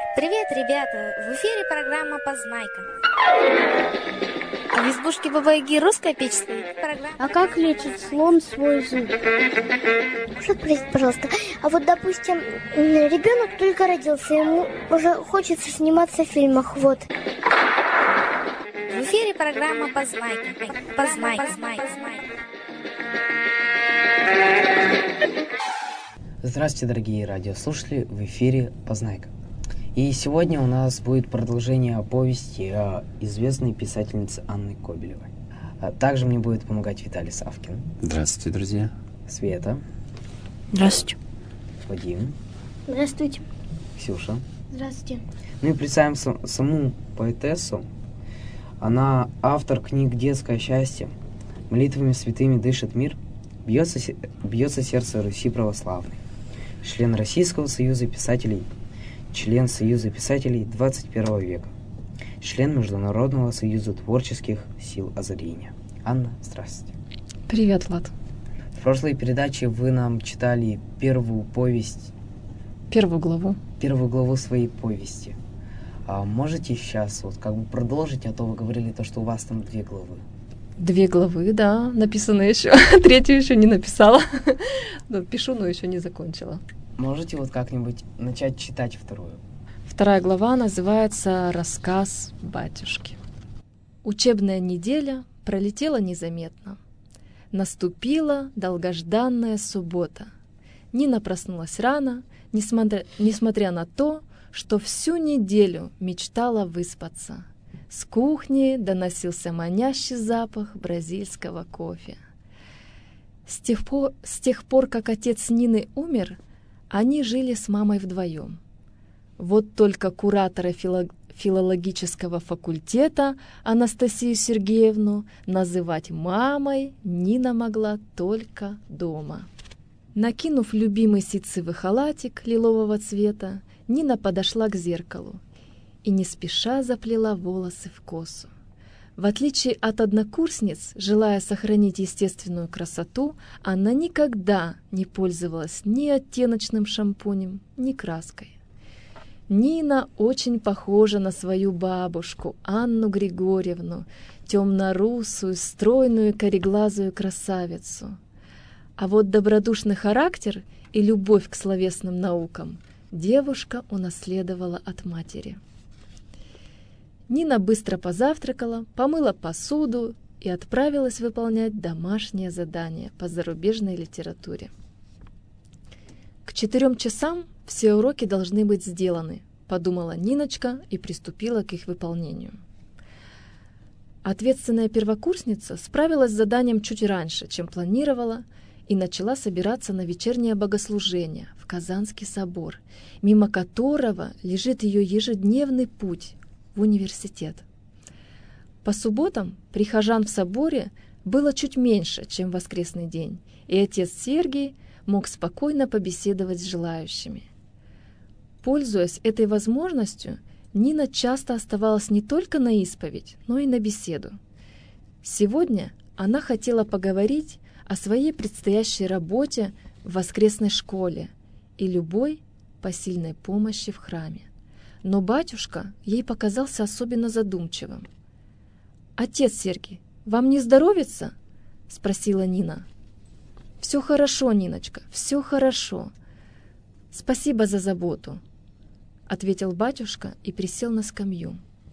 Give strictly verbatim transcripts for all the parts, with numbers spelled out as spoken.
Привет, ребята! В эфире программа «Познайка». А в избушке Бабы-Яги русская печь стоит. Программа... А как лечит слон свой зуб? Прошу спросить, пожалуйста, а вот, допустим, ребенок только родился, ему уже хочется сниматься в фильмах, вот. В эфире программа «Познайка». Познайка. Познайка. Здравствуйте, дорогие радиослушатели, в эфире «Познайка». И сегодня у нас будет продолжение повести известной писательницы Анны Кобелевой. Также мне будет помогать Виталий Савкин. Здравствуйте, друзья. Света. Здравствуйте. Вадим. Здравствуйте. Ксюша. Здравствуйте. Ну и представим сам, саму поэтессу. Она автор книг «Детское счастье», «Молитвами святыми дышит мир», «Бьется, бьется сердце Руси православной», член Российского союза писателей, член Союза писателей двадцать первого века, член Международного союза творческих сил озарения. Анна, здравствуйте. Привет, Влад. В прошлой передаче вы нам читали первую повесть, Первую главу. первую главу своей повести. А можете сейчас вот как бы продолжить, а то вы говорили то, что у вас там две главы. Две главы, да, написаны еще. Третью еще не написала. Пишу, но еще не закончила. Можете вот как-нибудь начать читать вторую? Вторая глава называется «Рассказ батюшки». Учебная неделя пролетела незаметно. Наступила долгожданная суббота. Нина проснулась рано, несмотря, несмотря на то, что всю неделю мечтала выспаться. С кухни доносился манящий запах бразильского кофе. С тех пор, с тех пор, как отец Нины умер, они жили с мамой вдвоем. Вот только куратора фило- филологического факультета Анастасию Сергеевну называть мамой Нина могла только дома. Накинув любимый ситцевый халатик лилового цвета, Нина подошла к зеркалу и не спеша заплела волосы в косу. В отличие от однокурсниц, желая сохранить естественную красоту, она никогда не пользовалась ни оттеночным шампунем, ни краской. Нина очень похожа на свою бабушку, Анну Григорьевну, темно-русую, стройную, кореглазую красавицу. А вот добродушный характер и любовь к словесным наукам девушка унаследовала от матери. Нина быстро позавтракала, помыла посуду и отправилась выполнять домашнее задание по зарубежной литературе. К четырем часам все уроки должны быть сделаны, подумала Ниночка и приступила к их выполнению. Ответственная первокурсница справилась с заданием чуть раньше, чем планировала, и начала собираться на вечернее богослужение в Казанский собор, мимо которого лежит ее ежедневный путь в университет. По субботам прихожан в соборе было чуть меньше, чем в воскресный день, и отец Сергий мог спокойно побеседовать с желающими. Пользуясь этой возможностью, Нина часто оставалась не только на исповедь, но и на беседу. Сегодня она хотела поговорить о своей предстоящей работе в воскресной школе и любой посильной помощи в храме. Но батюшка ей показался особенно задумчивым. «Отец Сергий, вам не здоровится?» — спросила Нина. «Все хорошо, Ниночка, все хорошо. Спасибо за заботу», — ответил батюшка и присел на скамью.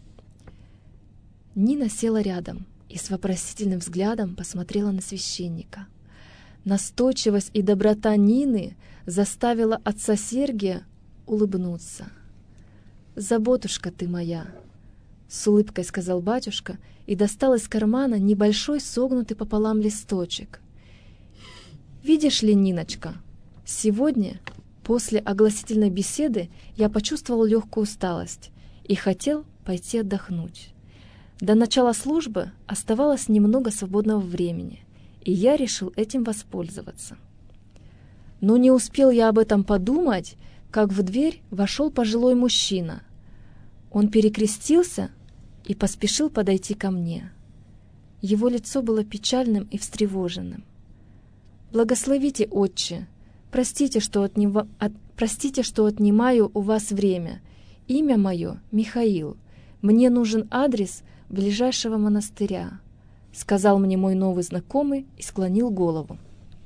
Нина села рядом и с вопросительным взглядом посмотрела на священника. Настойчивость и доброта Нины заставила отца Сергия улыбнуться. «Заботушка ты моя», — с улыбкой сказал батюшка и достал из кармана небольшой согнутый пополам листочек. «Видишь ли, Ниночка, сегодня, после огласительной беседы, я почувствовал легкую усталость и хотел пойти отдохнуть. До начала службы оставалось немного свободного времени, и я решил этим воспользоваться. Но не успел я об этом подумать, как в дверь вошел пожилой мужчина. Он перекрестился и поспешил подойти ко мне. Его лицо было печальным и встревоженным. «Благословите, отче, простите, что, отним... от... простите, что отнимаю у вас время. Имя мое Михаил. Мне нужен адрес ближайшего монастыря», — сказал мне мой новый знакомый и склонил голову.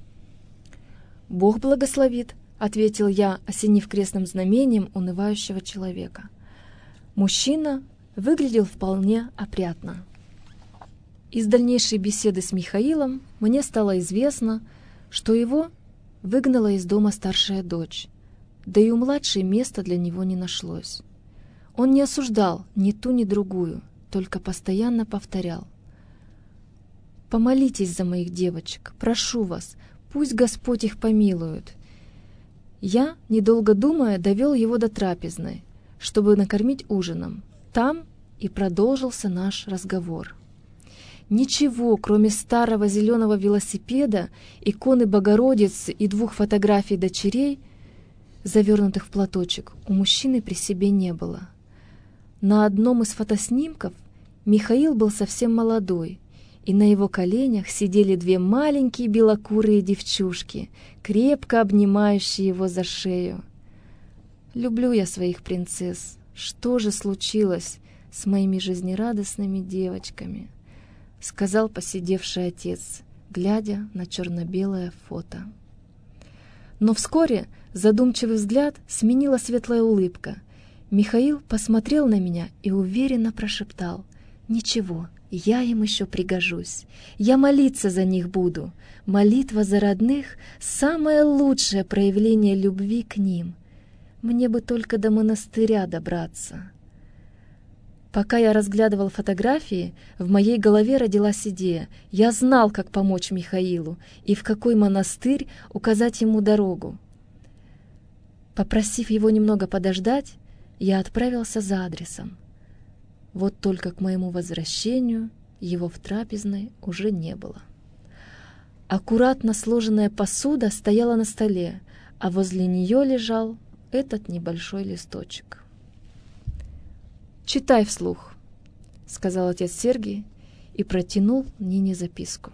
«Бог благословит», — ответил я, осенив крестным знамением унывающего человека. Мужчина выглядел вполне опрятно. Из дальнейшей беседы с Михаилом мне стало известно, что его выгнала из дома старшая дочь, да и у младшей места для него не нашлось. Он не осуждал ни ту, ни другую, только постоянно повторял: «Помолитесь за моих девочек, прошу вас, пусть Господь их помилует». Я, недолго думая, довел его до трапезной, чтобы накормить ужином. Там и продолжился наш разговор. Ничего, кроме старого зеленого велосипеда, иконы Богородицы и двух фотографий дочерей, завернутых в платочек, у мужчины при себе не было. На одном из фотоснимков Михаил был совсем молодой, и на его коленях сидели две маленькие белокурые девчушки, крепко обнимающие его за шею. Люблю я своих принцесс. Что же случилось с моими жизнерадостными девочками?» — сказал посидевший отец, глядя на черно-белое фото. Но вскоре задумчивый взгляд сменила светлая улыбка. Михаил посмотрел на меня и уверенно прошептал: «Ничего, я им еще пригожусь. Я молиться за них буду. Молитва за родных — самое лучшее проявление любви к ним. Мне бы только до монастыря добраться». Пока я разглядывал фотографии, в моей голове родилась идея. Я знал, как помочь Михаилу и в какой монастырь указать ему дорогу. Попросив его немного подождать, я отправился за адресом. Вот только к моему возвращению его в трапезной уже не было. Аккуратно сложенная посуда стояла на столе, а возле нее лежал этот небольшой листочек. «Читай вслух», — сказал отец Сергий и протянул Нине записку.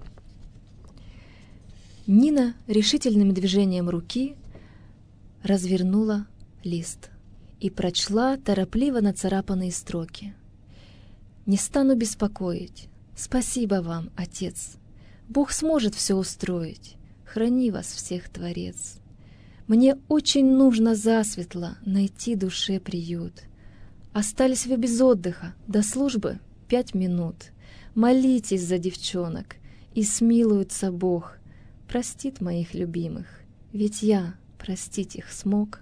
Нина решительным движением руки развернула лист и прочла торопливо нацарапанные строки. «Не стану беспокоить. Спасибо вам, отец. Бог сможет все устроить. Храни вас всех, Творец. Мне очень нужно засветло найти душе приют. Остались вы без отдыха, до службы пять минут. Молитесь за девчонок, и смилуется Бог. Простит моих любимых, ведь я простить их смог».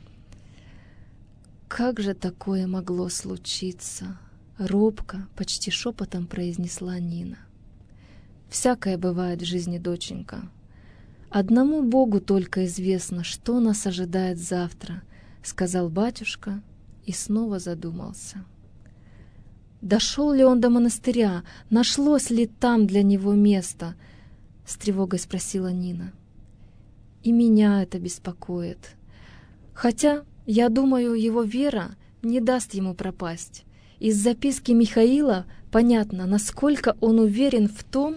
«Как же такое могло случиться?» — робко, почти шепотом произнесла Нина. «Всякое бывает в жизни, доченька. Одному Богу только известно, что нас ожидает завтра», — сказал батюшка и снова задумался. «Дошел ли он до монастыря? Нашлось ли там для него место?» — с тревогой спросила Нина. «И меня это беспокоит. Хотя, я думаю, его вера не даст ему пропасть. Из записки Михаила понятно, насколько он уверен в том,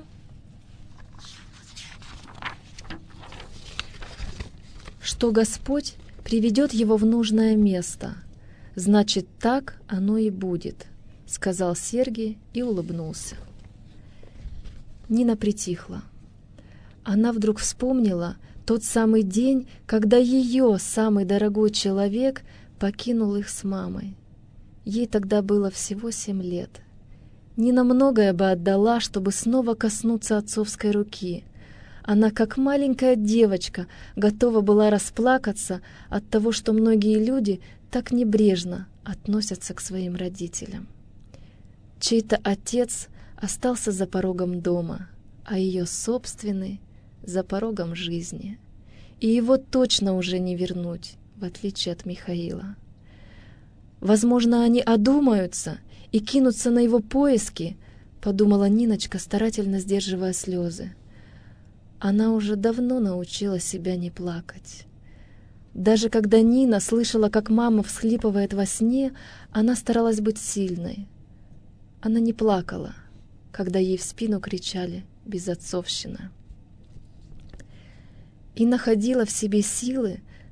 что Господь приведет его в нужное место. Значит, так оно и будет», — сказал Сергий и улыбнулся. Нина притихла. Она вдруг вспомнила тот самый день, когда ее самый дорогой человек покинул их с мамой. Ей тогда было всего семь лет. Нина многое бы отдала, чтобы снова коснуться отцовской руки. Она, как маленькая девочка, готова была расплакаться от того, что многие люди так небрежно относятся к своим родителям. Чей-то отец остался за порогом дома, а ее собственный — за порогом жизни. И его точно уже не вернуть, в отличие от Михаила. Возможно, они одумаются и кинутся на его поиски, подумала Ниночка, старательно сдерживая слезы. Она уже давно научила себя не плакать. Даже когда Нина слышала, как мама всхлипывает во сне, она старалась быть сильной. Она не плакала, когда ей в спину кричали «безотцовщина». И находила в себе силы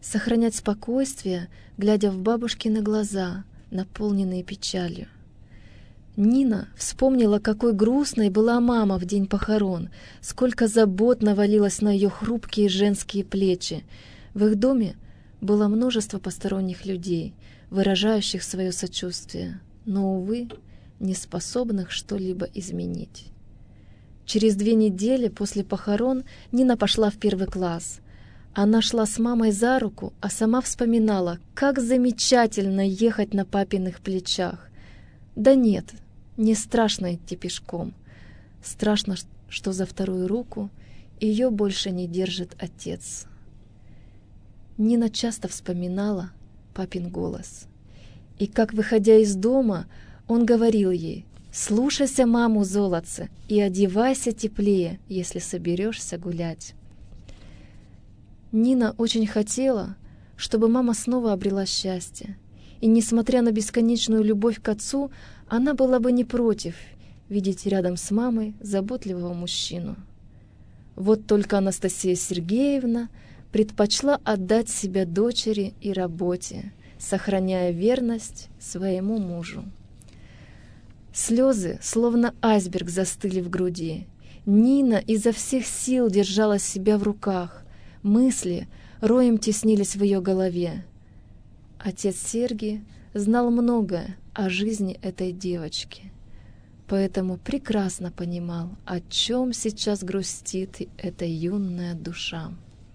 сохранять спокойствие, глядя в бабушкины глаза, наполненные печалью. Нина вспомнила, какой грустной была мама в день похорон, сколько забот навалилось на ее хрупкие женские плечи. В их доме было множество посторонних людей, выражающих свое сочувствие, но, увы, не способных что-либо изменить. Через две недели после похорон Нина пошла в первый класс. Она шла с мамой за руку, а сама вспоминала, как замечательно ехать на папиных плечах. Да нет, не страшно идти пешком. Страшно, что за вторую руку ее больше не держит отец. Нина часто вспоминала папин голос. И как, выходя из дома, он говорил ей: «Слушайся маму, золотце, и одевайся теплее, если соберешься гулять». Нина очень хотела, чтобы мама снова обрела счастье. И, несмотря на бесконечную любовь к отцу, она была бы не против видеть рядом с мамой заботливого мужчину. Вот только Анастасия Сергеевна предпочла отдать себя дочери и работе, сохраняя верность своему мужу. Слезы, словно айсберг, застыли в груди. Нина изо всех сил держала себя в руках. Мысли роем теснились в ее голове. Отец Сергий знал многое о жизни этой девочки, поэтому прекрасно понимал, о чем сейчас грустит эта юная душа.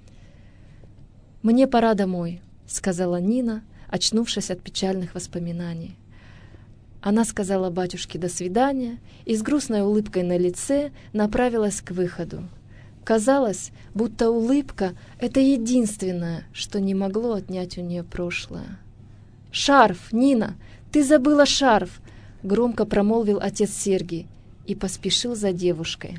«Мне пора домой», — сказала Нина, очнувшись от печальных воспоминаний. Она сказала батюшке «до свидания» и с грустной улыбкой на лице направилась к выходу. Казалось, будто улыбка — это единственное, что не могло отнять у нее прошлое. «Шарф, Нина, ты забыла шарф!» — громко промолвил отец Сергий и поспешил за девушкой.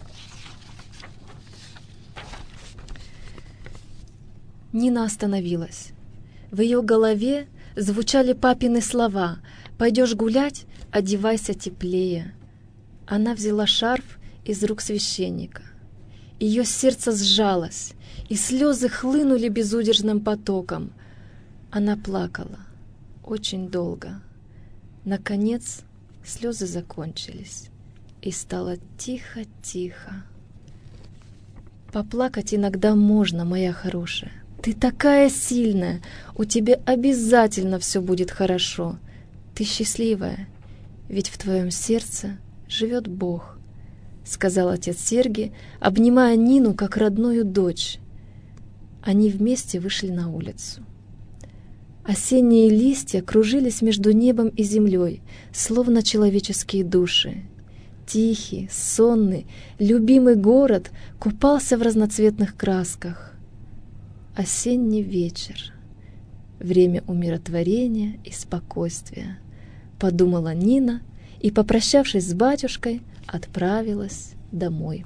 Нина остановилась. В ее голове звучали папины слова: «Пойдешь гулять? Одевайся теплее». Она взяла шарф из рук священника. Ее сердце сжалось, и слезы хлынули безудержным потоком. Она плакала очень долго. Наконец слезы закончились, и стало тихо-тихо. «Поплакать иногда можно, моя хорошая. Ты такая сильная, у тебя обязательно все будет хорошо. Ты счастливая, ведь в твоем сердце живет Бог», — сказал отец Сергий, обнимая Нину как родную дочь. Они вместе вышли на улицу. Осенние листья кружились между небом и землей, словно человеческие души. Тихий, сонный, любимый город купался в разноцветных красках. Осенний вечер. Время умиротворения и спокойствия, подумала Нина и, попрощавшись с батюшкой, отправилась домой.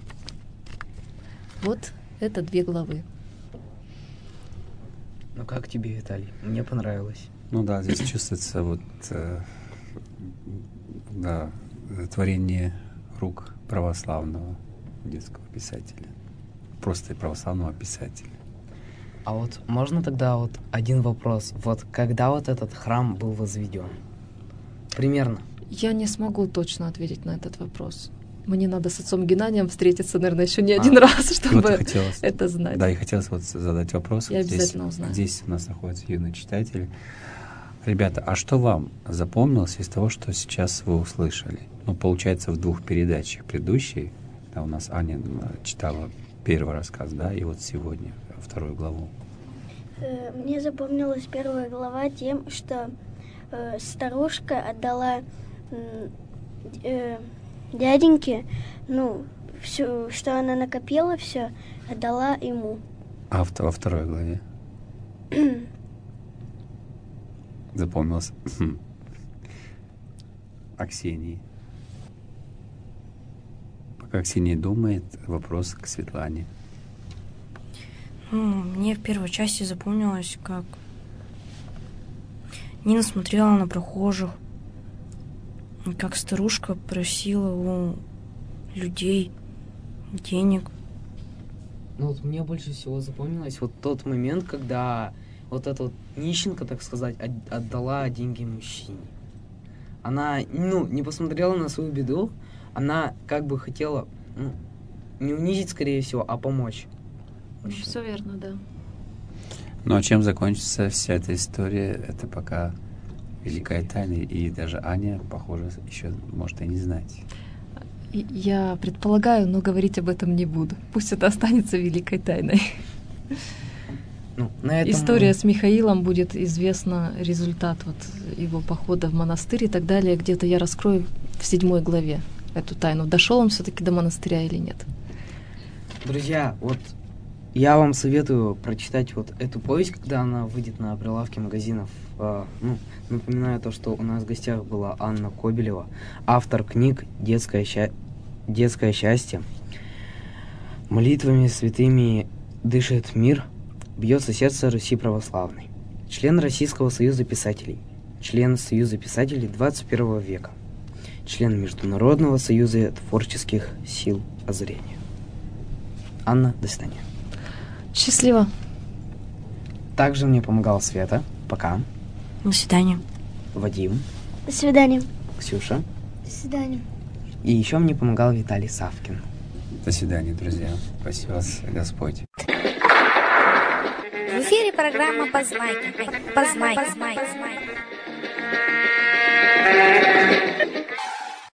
Вот это две главы. Ну как тебе, Виталий? Мне понравилось. Ну да, здесь чувствуется вот э, да, творение рук православного детского писателя. Просто православного писателя. А вот можно тогда вот один вопрос. Вот когда вот этот храм был возведен? Примерно. Я не смогу точно ответить на этот вопрос. Мне надо с отцом Геннадием встретиться, наверное, еще не а, один раз, чтобы вот хотелось, это знать. Да, и хотелось вот задать вопрос. Я вот обязательно здесь, узнаю. Здесь у нас находятся юные читатели. Ребята, а что вам запомнилось из того, что сейчас вы услышали? Ну, получается, в двух передачах предыдущей, да, у нас Аня читала первый рассказ, да, и вот сегодня вторую главу. Мне запомнилась первая глава тем, что э, старушка отдала э, дяденьке, ну, все, что она накопила, все отдала ему. А в, во второй главе? Запомнилось о Ксении. Пока Ксения думает, вопрос к Светлане. Ну, мне в первой части запомнилось, как Нина смотрела на прохожих, как старушка просила у людей денег. Ну вот мне больше всего запомнилось вот тот момент, когда вот эта вот нищенка, так сказать, от- отдала деньги мужчине. Она, ну, не посмотрела на свою беду, она как бы хотела, ну, не унизить, скорее всего, а помочь. мужчине. Все верно, да. Ну а чем закончится вся эта история, это пока великая тайна, и даже Аня, похоже, еще может и не знать. И я предполагаю, но говорить об этом не буду. Пусть это останется великой тайной. Ну, на этом История мы- с Михаилом будет известна, результат вот его похода в монастырь и так далее. Где-то я раскрою в седьмой главе эту тайну. Дошел он все-таки до монастыря или нет? Друзья, вот я вам советую прочитать вот эту повесть, когда она выйдет на прилавке магазинов. А, ну, напоминаю то, что у нас в гостях была Анна Кобелева, автор книг «Детское, ща... Детское счастье», «Молитвами святыми дышит мир», «Бьется сердце Руси православной», член Российского союза писателей, член Союза писателей двадцать первого века, член Международного союза творческих сил озарения. Анна, до свидания. Счастливо. Также мне помогала Света. Пока. До свидания. Вадим, До свидания. Ксюша. До свидания. И еще мне помогал Виталий Савкин. До свидания, друзья. Спасибо вас, Господь. В эфире программа «Познайка». Познайка. Познайка.